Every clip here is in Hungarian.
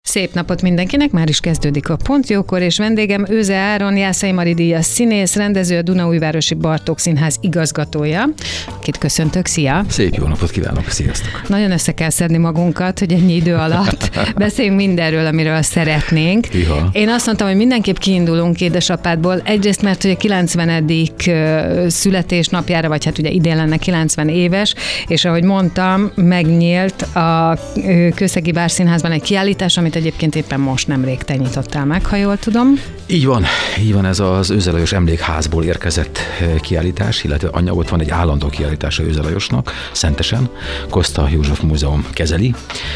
Szép napot mindenkinek, már is kezdődik a Pont Jókor, és vendégem Őze Áron, Jászai Mari díjas színész, rendező, a Dunaújvárosi Bartók Színház igazgatója, akit köszöntök, szia! Szép jó napot kívánok, sziasztok! Nagyon össze kell szedni magunkat, hogy ennyi idő alatt beszéljünk mindenről, amiről szeretnénk. Iha. Én azt mondtam, hogy mindenképp kiindulunk édesapádból, egyrészt, mert hogy a 90. születésnapjára, vagy hát ugye idén lenne 90 éves, és ahogy mondtam, megnyílt a Kőszegi Várszínházban egy kiállítás, amit egyébként éppen most nemrég te nyitottál meg, ha jól tudom. Így van, ez az Őze Lajos Emlékházból érkezett kiállítás, illetve ott van egy állandó kiállítása Őze Lajosnak, Szentesen, Koszta József Múzeum kezeli,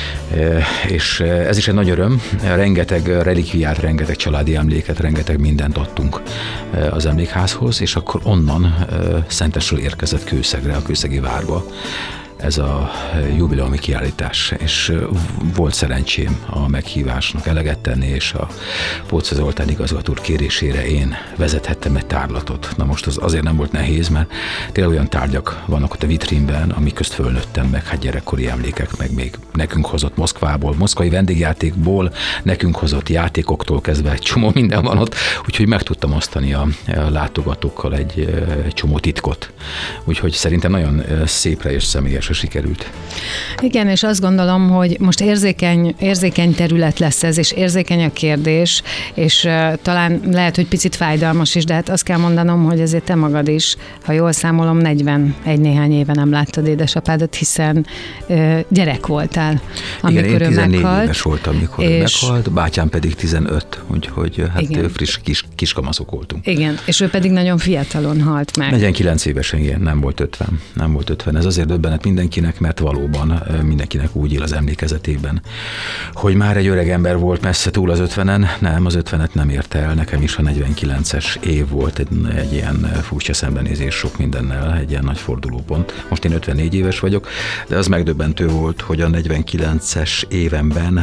és ez is egy nagy öröm, rengeteg relikviát, rengeteg családi emléket, rengeteg mindent adtunk az emlékházhoz, és akkor onnan Szentesről érkezett Kőszegre, a Kőszegi Várba ez a jubileumi kiállítás, és volt szerencsém a meghívásnak eleget tenni, és a Póczay Zoltán igazgató úr kérésére én vezethettem egy tárlatot. Na most az azért nem volt nehéz, mert tényleg olyan tárgyak vannak ott a vitrínben, amik közt fölnőttem meg, hát gyerekkori emlékek, meg még nekünk hozott Moszkvából, moszkvai vendégjátékból, nekünk hozott játékoktól kezdve egy csomó minden van ott, úgyhogy meg tudtam osztani a látogatókkal egy csomó titkot. Úgyhogy szerintem nagyon szépre és személyesre sikerült. Igen, és azt gondolom, hogy most érzékeny terület lesz ez, és érzékeny a kérdés, és talán lehet, hogy picit fájdalmas is, de hát azt kell mondanom, hogy azért te magad is, ha jól számolom, 41 néhány éve nem láttad édesapádat, hiszen gyerek voltál, amikor igen, én 14 meghalt, éves voltam, amikor ő meghalt, bátyám pedig 15, úgyhogy hát igen, friss kiskamaszok voltunk. Igen, és ő pedig nagyon fiatalon halt meg. 49 évesen, igen, nem volt 50. Ez azért döbbenet mindenkinek, mert valóban mindenkinek úgy él az emlékezetében, hogy már egy öreg ember volt messze túl az 50-en, nem, az 50-et nem érte el, nekem is a 49-es év volt egy ilyen furcsa szembenézés sok mindennel, egy ilyen nagy fordulópont. Most én 54 éves vagyok, de az megdöbbentő volt, hogy a 49-es évemben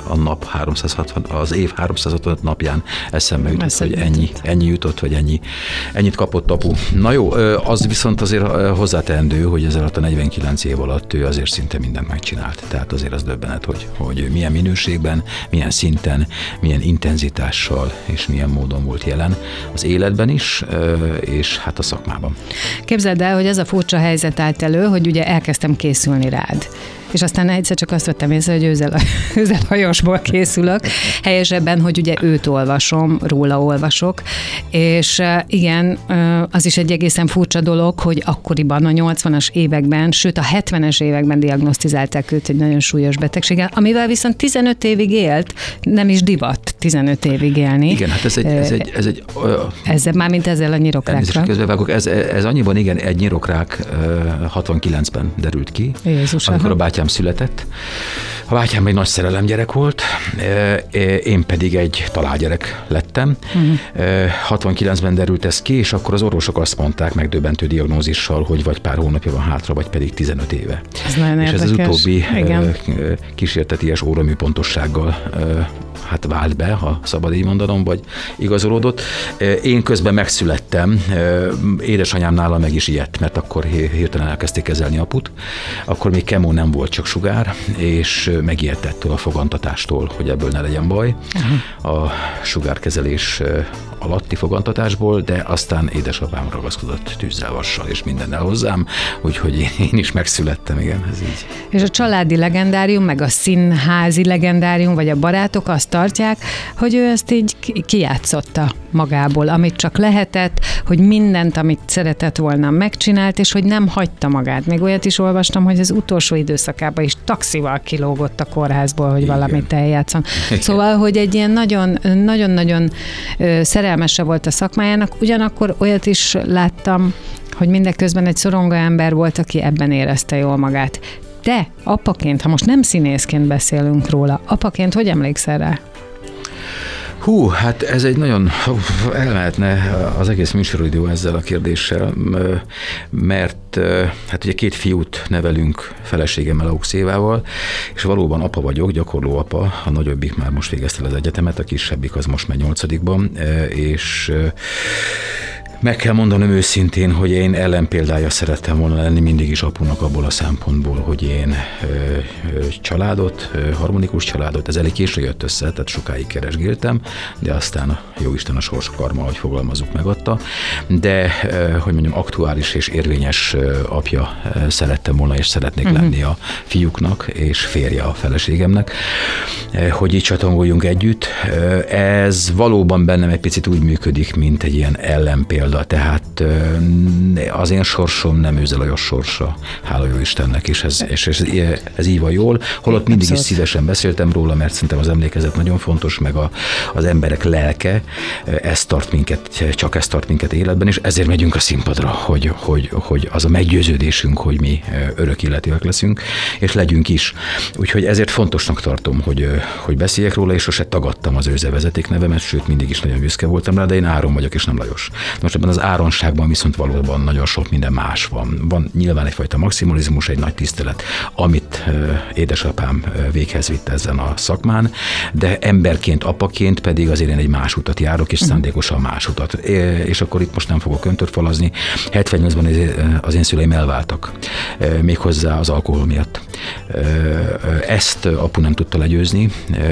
az év 365 napján eszembe jutott, hogy ennyi jutott, vagy ennyit kapott apu. Na jó, az viszont azért hozzáteendő, hogy ez alatt a 49 év alatt ő azért szinte mindent megcsinált. Tehát azért az döbbenet, hogy milyen minőségben, milyen szinten, milyen intenzitással és milyen módon volt jelen az életben is, és hát a szakmában. Képzeld el, hogy ez a furcsa helyzet állt elő, hogy ugye elkezdtem készülni rád. És aztán egyszer csak azt vettem észre, hogy Őze Lajosból készülök, helyesebben, hogy ugye őt olvasom, róla olvasok, és igen, az is egy egészen furcsa dolog, hogy akkoriban a 80-as években, sőt a 70-es években diagnosztizálták őt egy nagyon súlyos betegséggel, amivel viszont 15 évig élt, nem is divat 15 évig élni. Igen, hát ezzel, mármint ezzel a nyirokrákra. Ez annyiban igen, egy nyirokrák 69-ben derült ki, Jézus, amikor a bátyám született. A bátyám egy nagy szerelem gyerek volt, én pedig egy találgyerek lettem. 69-ben derült ez ki, és akkor az orvosok azt mondták megdöbbentő diagnózissal, hogy vagy pár hónapja van hátra, vagy pedig 15 éve. Ez nagyon érdekes. És ez az utóbbi kísérteties óramű pontossággal hát vált be, ha szabad így mondanom, vagy igazolódott. Én közben megszülettem, édesanyám nála meg is ijedt, mert akkor hirtelen elkezdték kezelni aput. Akkor még kemó nem volt, csak sugár, és megijedt ettől a fogantatástól, hogy ebből ne legyen baj. A sugárkezelés alatti fogantatásból, de aztán édesapám ragaszkodott tűzzel, vassal és mindennel hozzám, úgyhogy én is megszülettem, igen, ez így. És a családi legendárium, meg a színházi legendárium, vagy a barátok azt tartják, hogy ő ezt így kijátszotta magából, amit csak lehetett, hogy mindent, amit szeretett volna, megcsinált, és hogy nem hagyta magát. Még olyat is olvastam, hogy az utolsó időszakában is taxival kilógott a kórházból, hogy valamit eljátszon. Szóval, hogy egy ilyen nagyon-nagyon szerelmese volt a szakmájának, ugyanakkor olyat is láttam, hogy mindeközben egy szorongó ember volt, aki ebben érezte jól magát. De apaként, ha most nem színészként beszélünk róla, apaként hogy emlékszel rá? Hát ez egy nagyon, elmehetne az egész műsoridő ezzel a kérdéssel, mert hát ugye 2 fiút nevelünk feleségemmel, Augusz Évával, és valóban apa vagyok, gyakorló apa, a nagyobbik már most végezte el az egyetemet, a kisebbik az most megy 8-ban, és Meg kell mondanom őszintén, hogy én ellenpéldája szerettem volna lenni mindig is apunak abból a szempontból, hogy én családot, harmonikus családot, ez elég késő jött össze, tehát sokáig keresgéltem, de aztán a jóisten a sorskarma, hogy fogalmazzuk, megadta. De, hogy mondjam, aktuális és érvényes apja szerettem volna, és szeretnék lenni a fiúknak, és férje a feleségemnek, hogy így csatangoljunk együtt. Ez valóban bennem egy picit úgy működik, mint egy ilyen ellenpélda. Tehát az én sorsom nem Őze Lajos sorsa, hála jó Istennek, és ez így van jól. Holott mindig is szívesen beszéltem róla, mert szerintem az emlékezet nagyon fontos, meg az emberek lelke, ez tart minket életben, és ezért megyünk a színpadra, hogy az a meggyőződésünk, hogy mi örök életűek leszünk, és legyünk is. Úgyhogy ezért fontosnak tartom, hogy beszéljek róla, és sose tagadtam az Őze vezetéknevemet, sőt mindig is nagyon büszke voltam rá, de én Áron vagyok, és nem Lajos. Most ebben az áronságban viszont valóban nagyon sok minden más van. Van nyilván egyfajta maximalizmus, egy nagy tisztelet, amit édesapám véghez vitt ezen a szakmán, de emberként, apaként pedig azért én egy más utat járok, és szándékosan más utat. És akkor itt most nem fogok öntört falazni. 78-ban az én szüleim elváltak, méghozzá az alkohol miatt. Ezt apu nem tudta legyőzni.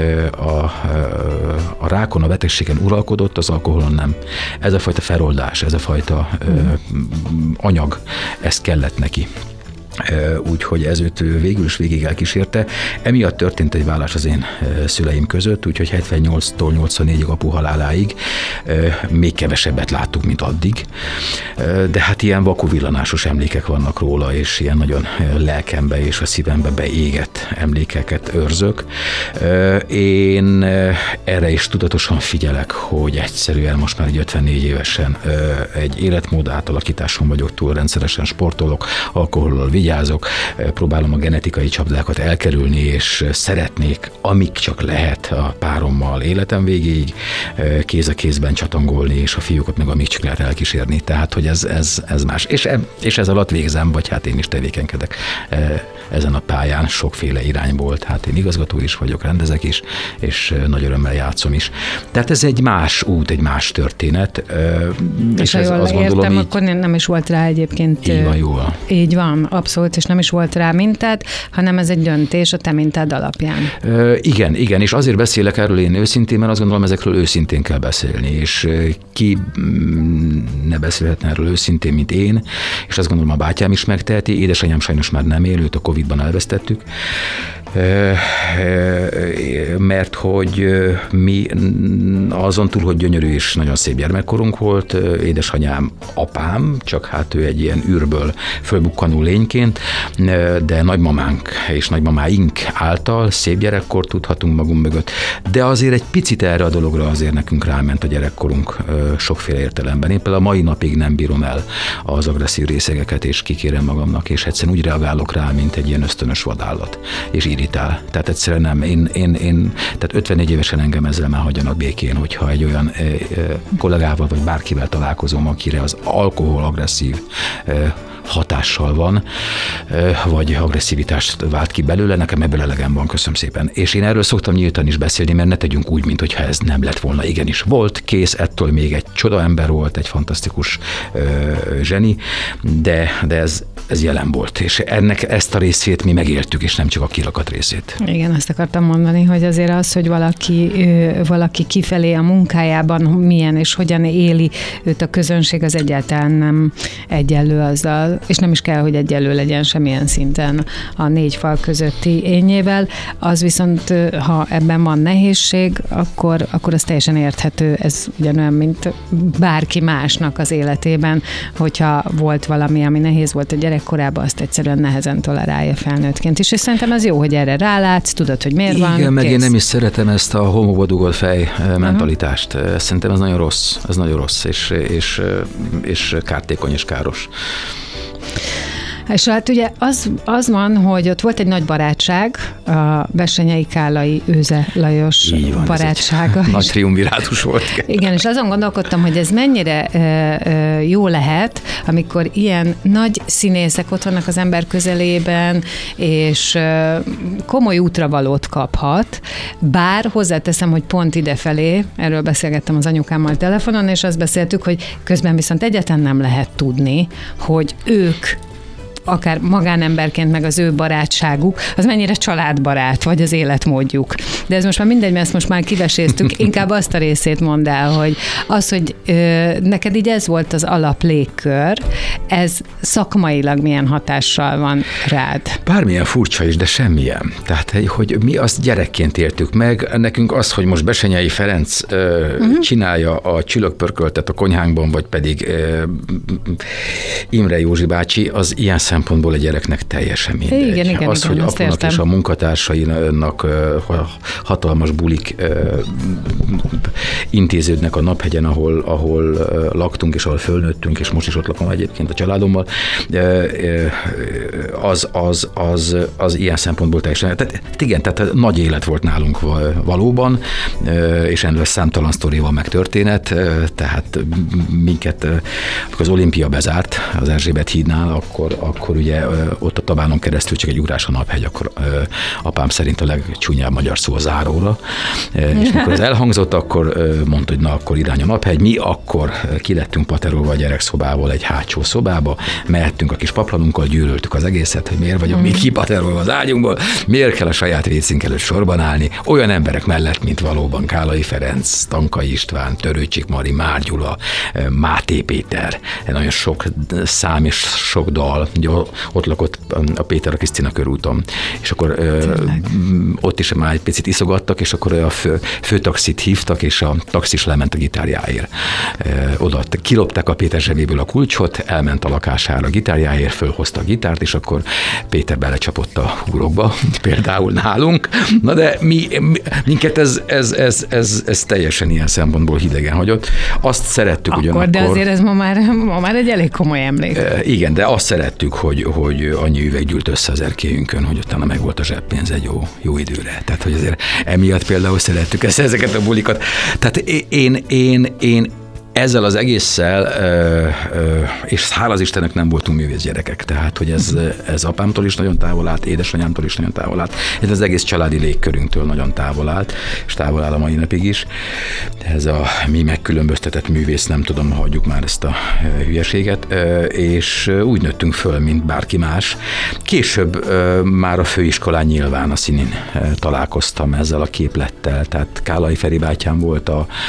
A rákon, a betegségen uralkodott, az alkoholon nem. Ez a fajta feloldás, ez a fajta anyag, ez kellett neki. Úgyhogy ez őt végül is végig elkísérte. Emiatt történt egy válás az én szüleim között, úgyhogy 78-tól 84-ig apu haláláig még kevesebbet láttuk, mint addig. De hát ilyen vakuvillanásos emlékek vannak róla, és ilyen nagyon lelkembe és a szívembe beégett emlékeket őrzök. Én erre is tudatosan figyelek, hogy egyszerűen most már 54 évesen egy életmód átalakításon vagyok túl, rendszeresen sportolok, alkohollal vigyázok, próbálom a genetikai csapdákat elkerülni, és szeretnék, amíg csak lehet a párommal életem végéig kéz a kézben csatangolni, és a fiúkat meg amíg csak lehet elkísérni. Tehát, hogy ez más. És ez alatt végzem, vagy hát én is tevékenykedek ezen a pályán sokféle irányból. Hát én igazgató is vagyok, rendezek is, és nagy örömmel játszom is. Tehát ez egy más út, egy más történet. És ez, azt gondolom, akkor nem is volt rá egyébként. Így van, jól. Így van, abszolút, és nem is volt rá mintád, hanem ez egy döntés a te mintád alapján. Igen, és azért beszélek erről én őszintén, mert azt gondolom, ezekről őszintén kell beszélni, és ki ne beszélhetne erről őszintén, mint én, és azt gondolom, a bátyám is megteheti, édesanyám sajnos már nem él, őt a Covid-ban elvesztettük, mert hogy mi azon túl, hogy gyönyörű és nagyon szép gyermekkorunk volt, édesanyám apám, csak hát ő egy ilyen űrből fölbukkanó lényként, de nagymamánk és nagymamáink által szép gyerekkort tudhatunk magunk mögött, de azért egy picit erre a dologra azért nekünk ráment a gyerekkorunk sokféle értelemben. Én például a mai napig nem bírom el az agresszív részegeket, és kikérem magamnak, és egyszerűen úgy reagálok rá, mint egy ilyen ösztönös vadállat, és irritál. Tehát egyszerűen nem. Én tehát 54 évesen engem ezzel már hagyjanak békén, hogyha egy olyan kollégával vagy bárkivel találkozom, akire az alkohol agresszív hatással van, vagy agresszivitást vált ki belőle, nekem ebből elegem van, köszönöm szépen. És én erről szoktam nyíltan is beszélni, mert ne tegyünk úgy, mintha ez nem lett volna. Igenis volt, kész, ettől még egy csoda ember volt, egy fantasztikus zseni, de ez jelen volt, és ezt a részét mi megéltük, és nem csak a kirakat részét. Igen, azt akartam mondani, hogy azért az, hogy valaki kifelé a munkájában milyen és hogyan éli őt a közönség, az egyáltalán nem egyenlő azzal, és nem is kell, hogy egyenlő legyen semmilyen szinten a négy fal közötti énnyével. Az viszont, ha ebben van nehézség, akkor az teljesen érthető. Ez ugyanolyan, mint bárki másnak az életében, hogyha volt valami, ami nehéz volt a gyerekkorában, azt egyszerűen nehezen tolerálja felnőttként is. És szerintem az jó, hogy erre rálátsz, tudod, hogy miért van. Igen, meg én nem is szeretem ezt a homokba dugott fej mentalitást. Szerintem ez nagyon rossz, és kártékony és káros. És hát ugye az van, hogy ott volt egy nagy barátság, a Bessenyei Kállai Őze Lajos barátsága. Nagy triumvirátus volt. Igen, és azon gondolkodtam, hogy ez mennyire jó lehet, amikor ilyen nagy színészek ott vannak az ember közelében, és komoly útravalót kaphat, bár hozzáteszem, hogy pont idefelé, erről beszélgettem az anyukámmal telefonon, és azt beszéltük, hogy közben viszont egyáltalán nem lehet tudni, hogy ők akár magánemberként, meg az ő barátságuk, az mennyire családbarát, vagy az életmódjuk. De ez most már mindegy, mert ezt most már kiveséztük, inkább azt a részét mondd el, hogy az, hogy neked így ez volt az alap légkör, ez szakmailag milyen hatással van rád? Bármilyen furcsa is, de semmilyen. Tehát, hogy mi azt gyerekként értük meg, nekünk az, hogy most Bessenyei Ferenc csinálja a csülökpörköltet a konyhánkban, vagy pedig Imre Józsi bácsi, az ilyen szempontból a gyereknek teljesen mindegy. Igen, az, hogy apunak és a munkatársainak hatalmas bulik intéződnek a Naphegyen, ahol laktunk, és ahol fölnőttünk, és most is ott lakom egyébként a családommal, az ilyen szempontból teljesen. Tehát igen, tehát nagy élet volt nálunk valóban, és ennél számtalan sztori van meg történet, tehát minket, amikor az Olimpia bezárt az Erzsébet hídnál, akkor ugye ott a Tabánon keresztül csak egy ugrás a Naphegy, akkor apám szerint a legcsúnyább magyar szó a záróra. És amikor ez elhangzott, akkor mondta, hogy na, akkor irány a Naphegy. Mi akkor kilettünk paterolva a gyerekszobából egy hátsó szobába, mehettünk a kis paplanunkkal, gyűlöltük az egészet, hogy miért vagyunk mi kipaterolva az ágyunkból, miért kell a saját vécénk előtt sorban állni, olyan emberek mellett, mint valóban Kállai Ferenc, Tankai István, Törőcsik Mari, Már Gyula, Máté Péter, nagyon sok szám és sok dal, ott lakott a Péter a Krisztina körúton, és akkor ott is már egy picit iszogattak, és akkor a főtaxit hívtak, és a taxis lement a gitárjáért. Oda kilopták a Péter zsebéből a kulcsot, elment a lakására a gitárjáért, fölhozta a gitárt, és akkor Péter belecsapott a húrokba, például nálunk. Na de minket ez teljesen ilyen szempontból hidegen hagyott. Azt szerettük ugyanakkor. De azért ez ma már egy elég komoly emlék. Igen, de azt szerettük, hogy annyi üveg gyűlt össze az erkélyünkön, hogy utána meg volt a zseppénz egy jó időre. Tehát, hogy azért emiatt például szerettük ezeket a bulikat. Tehát én ezzel az egésszel, és hála az Istennek nem voltunk művész gyerekek, tehát, hogy ez apámtól is nagyon távol állt, édesanyámtól is nagyon távol állt, ez az egész családi légkörünktől nagyon távol állt, és távol áll a mai napig is. Ez a mi megkülönböztetett művész, nem tudom, hagyjuk már ezt a hülyeséget, és úgy nőttünk föl, mint bárki más. Később már a főiskolán nyilván a színén találkoztam ezzel a képlettel, tehát Kállai Feri bátyám volt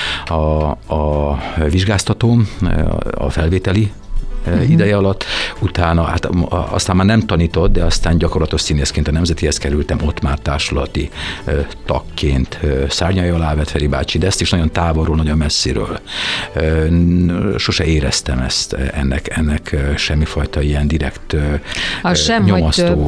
a vizsgáztatóm a felvételi ideje alatt, utána, hát aztán már nem tanított, de aztán gyakorlatos színészként a Nemzetihez kerültem, ott már társulati tagként szárnyai alá vett Feri bácsi, de ezt is nagyon távolról, nagyon messziről. Sose éreztem ezt, ennek semmifajta ilyen direkt nyomasztó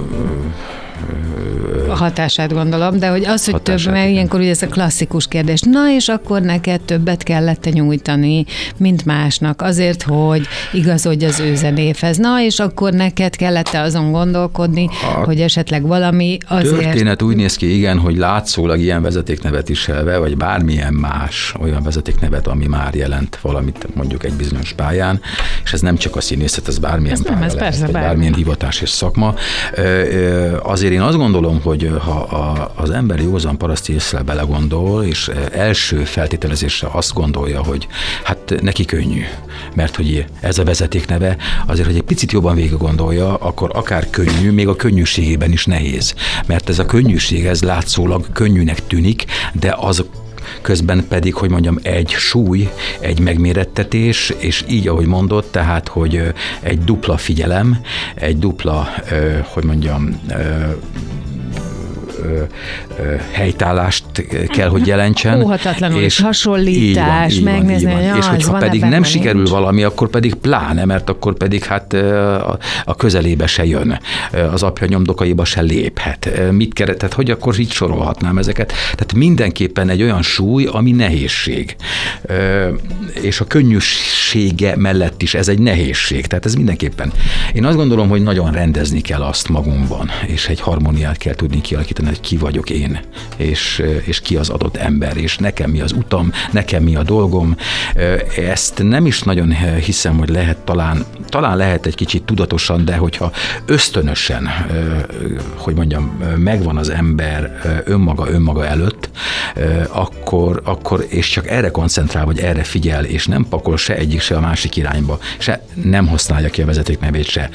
a hatását gondolom, de hogy az, hogy több, mert ilyenkor ugye ez a klasszikus kérdés, na és akkor neked többet kellett nyújtani, mint másnak, azért, hogy igazodj az ő zenéhez. Na és akkor neked kellett azon gondolkodni, hogy esetleg valami azért... Történet úgy néz ki, igen, hogy látszólag ilyen vezetéknevet viselve, vagy bármilyen más olyan vezetéknevet, ami már jelent valamit mondjuk egy bizonyos pályán, és ez nem csak a színészet, ez bármilyen pálya lehet, persze, bármilyen hivatás és szakma. Azért én azt gondolom, hogy ha az ember józan paraszti észre belegondol, és első feltételezésre azt gondolja, hogy hát neki könnyű, mert hogy ez a vezetékneve, azért, hogy egy picit jobban végig gondolja, akkor akár könnyű, még a könnyűségében is nehéz, mert ez a könnyűség, ez látszólag könnyűnek tűnik, de az közben pedig, hogy mondjam, egy súly, egy megmérettetés, és így, ahogy mondott, tehát, hogy egy dupla figyelem, egy dupla, hogy mondjam, helytállást kell, hogy jelentsen. Óhatatlanul és hasonlítás, megnézni, hogy és hogyha pedig nem sikerül nincs. valami, akkor pedig pláne, mert akkor pedig hát a közelébe se jön, az apja nyomdokaiba se léphet. Mit keretett, hogy akkor így sorolhatnám ezeket. Tehát mindenképpen egy olyan súly, ami nehézség. És a könnyűsége mellett is ez egy nehézség. Tehát ez mindenképpen. Én azt gondolom, hogy nagyon rendezni kell azt magunkban, és egy harmóniát kell tudni kialakítani, hogy ki vagyok én, és ki az adott ember, és nekem mi az utam, nekem mi a dolgom. Ezt nem is nagyon hiszem, hogy lehet talán lehet egy kicsit tudatosan, de hogyha ösztönösen, hogy mondjam, megvan az ember önmaga előtt, akkor és csak erre koncentrál, vagy erre figyel, és nem pakol se egyik, se a másik irányba, se nem használja ki a vezetéknevét, se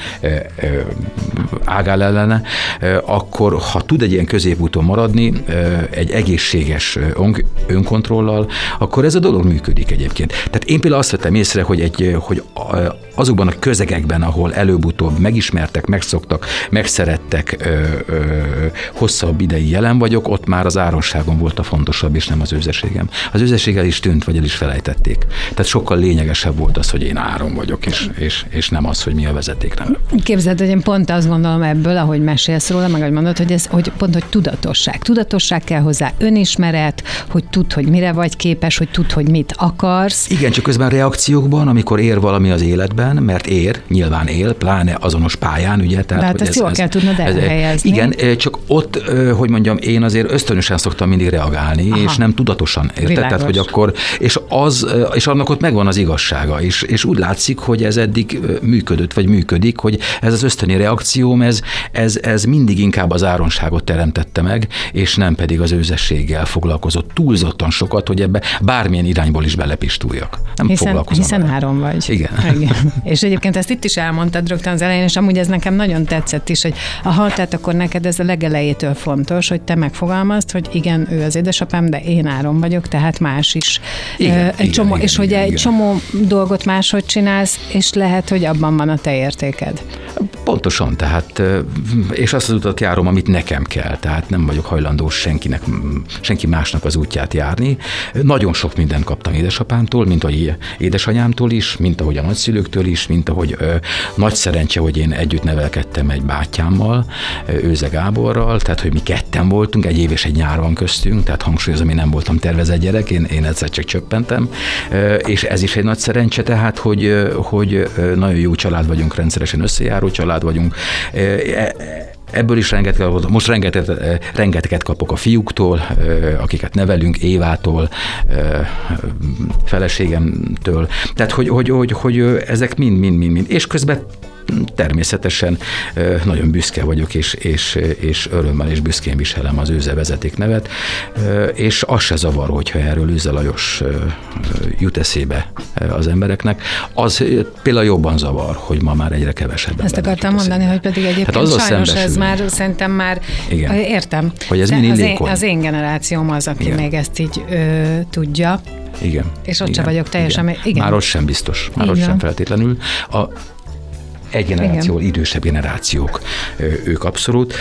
ágál ellene, akkor ha tud egy ilyen középúton maradni, egy egészséges önkontrollal, akkor ez a dolog működik egyébként. Tehát én például azt vettem észre, hogy azokban a közegekben, ahol előbb-utóbb megismertek, megszoktak, megszerettek, hosszabb ideig jelen vagyok, ott már az áronságom volt a fontosabb, és nem az őzeségem. Az őzeség el is tűnt, vagy el is felejtették. Tehát sokkal lényegesebb volt az, hogy én áron vagyok, és nem az, hogy mi a vezetékneve. Képzeld, hogy én pont azt gondolom ebből, ahogy mesélsz róla, meg ahogy mondod, hogy pont, hogy tudatosság. Tudatosság kell hozzá, önismeret, hogy tudd, hogy mire vagy képes, hogy tudd, hogy mit akarsz. Igen, csak közben reakciókban, amikor ér valami az életben, mert nyilván él, pláne azonos pályán, ugye? Tehát, hát ezt jól kell tudnod elhelyezni. Igen, csak ott, hogy mondjam, én azért ösztönösen szoktam mindig reagálni, és nem tudatosan, érted? Tehát, hogy akkor, és annak ott megvan az igazsága, és úgy látszik, hogy ez eddig működött, vagy működik, hogy ez az ösztöni reakcióm, ez mindig inkább az áronságot teremtette meg, és nem pedig az őzességgel foglalkozott túlzottan sokat, hogy ebbe bármilyen irányból is belepistuljak. Nem foglalkozom. Hiszen áron vagy. Igen. És egyébként ezt itt is elmondtad rögtön az elején, és amúgy ez nekem nagyon tetszett is, hogy tehát akkor neked ez a legelejétől fontos, hogy te megfogalmazd, hogy igen, ő az édesapám, de én áron vagyok, tehát más is. Egy csomó dolgot máshogy csinálsz, és lehet, hogy abban van a te értéked. Pontosan, tehát, és azt az utat járom, amit nekem kell, tehát nem vagyok hajlandó senki másnak az útját járni. Nagyon sok mindent kaptam édesapámtól, mint ahogy édesanyámtól is, mint ahogy a nagyszülőktől is, mint ahogy nagy szerencse, hogy én együtt nevelkedtem egy bátyámmal, Őze Gáborral, tehát hogy mi ketten voltunk, egy év és egy nyár van köztünk, tehát hangsúlyozom, én nem voltam tervezett gyerek, én egyszer csak csöppentem, és ez is egy nagy szerencse, tehát hogy nagyon jó család vagyunk, rendszeresen összejáró család vagyunk. Ebből is most rengeteget kapok a fiúktól, akiket nevelünk, Évától, feleségemtől. Tehát, hogy ezek mind. És közben természetesen nagyon büszke vagyok, és örömmel és büszkén viselem az Őze vezetéknevet, és az se zavar, hogyha erről Őze Lajos jut eszébe az embereknek. Az például jobban zavar, hogy ma már egyre kevesebben. Ezt akartam mondani, hogy pedig egyébként hát sajnos ez már, szerintem már, igen. Értem. Hogy ez az én generációm az, aki igen. még ezt így tudja. Igen. És ott sem vagyok teljesen. Igen. Már ott sem biztos, már ott sem feltétlenül. Egy generációval idősebb generációk, ők abszolút,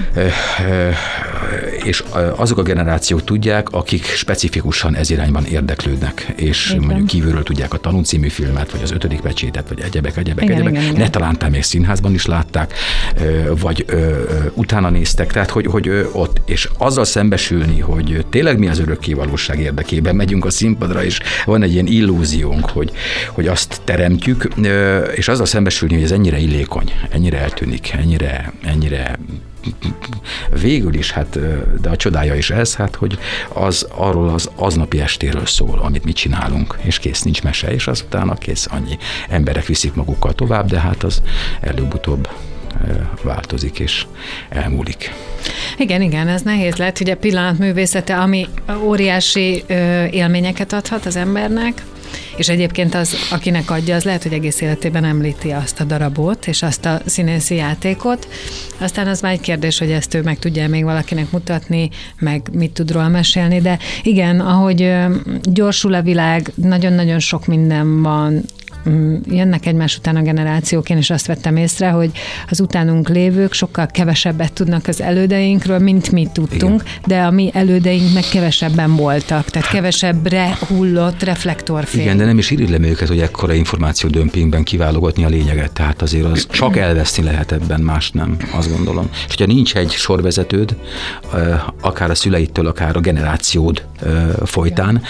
és azok a generációk tudják, akik specifikusan ez irányban érdeklődnek, és igen. mondjuk kívülről tudják a Tanú című filmet, vagy az 5. pecsétet, vagy egyebek. Igen. Ne talán még színházban is látták, vagy utána néztek, tehát hogy ott, és azzal szembesülni, hogy tényleg mi az örökké valóság érdekében megyünk a színpadra, és van egy ilyen illúziónk, hogy azt teremtjük, és azzal szembesülni, hogy ez ennyire illékony, ennyire eltűnik, ennyire végül is, hát, de a csodája is ez, hát, hogy az arról az aznapi estéről szól, amit mi csinálunk, és kész, nincs mese, és azután kész, annyi emberek viszik magukkal tovább, de hát az előbb-utóbb változik és elmúlik. Igen, ez nehéz lehet, hogy a pillanatművészete, ami óriási élményeket adhat az embernek, és egyébként az, akinek adja, az lehet, hogy egész életében említi azt a darabot, és azt a színészi játékot. Aztán az már egy kérdés, hogy ezt ő meg tudja még valakinek mutatni, meg mit tud róla mesélni, de igen, ahogy gyorsul a világ, nagyon-nagyon sok minden van, jönnek egymás után a generációk, én is azt vettem észre, hogy az utánunk lévők sokkal kevesebbet tudnak az elődeinkről, mint mi tudtunk, igen. De a mi elődeink meg kevesebben voltak, tehát kevesebbre hullott reflektorfény. Igen, de nem is irigylem őket, hogy ekkora információdömpingben kiválogatni a lényeget, tehát azért az csak elveszni lehet ebben, más nem, azt gondolom. És hogyha nincs egy sorvezetőd, akár a szüleitől, akár a generációd folytán,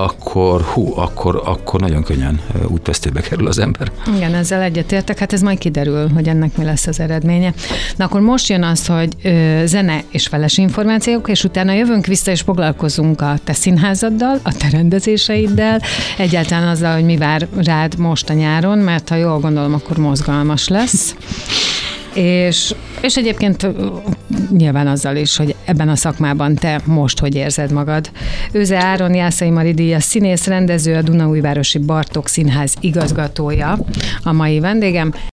akkor nagyon könnyen útvesztőbe kerül az ember. Igen, ezzel egyetértek, hát ez majd kiderül, hogy ennek mi lesz az eredménye. Na akkor most jön az, hogy zene és feles információk, és utána jövünk vissza, és foglalkozunk a te színházaddal, a te rendezéseiddel, egyáltalán azzal, hogy mi vár rád most a nyáron, mert ha jól gondolom, akkor mozgalmas lesz. És egyébként nyilván azzal is, hogy ebben a szakmában te most hogy érzed magad. Őze Áron, Jászai Mari díjas színész, rendező, a Dunaújvárosi Bartók Színház igazgatója a mai vendégem.